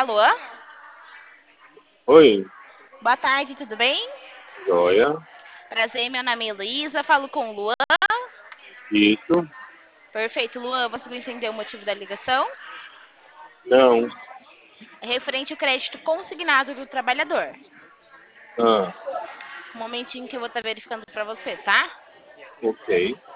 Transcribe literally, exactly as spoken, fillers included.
Alô? Oi, Boa tarde, tudo bem? joia. Prazer, meu nome é Heloísa, falo com o Luan. Isso. Perfeito, Luan, você vai entender o motivo da ligação? Não. É referente ao crédito consignado do trabalhador. Ah, Um momentinho que eu vou estar verificando para você, tá? ok.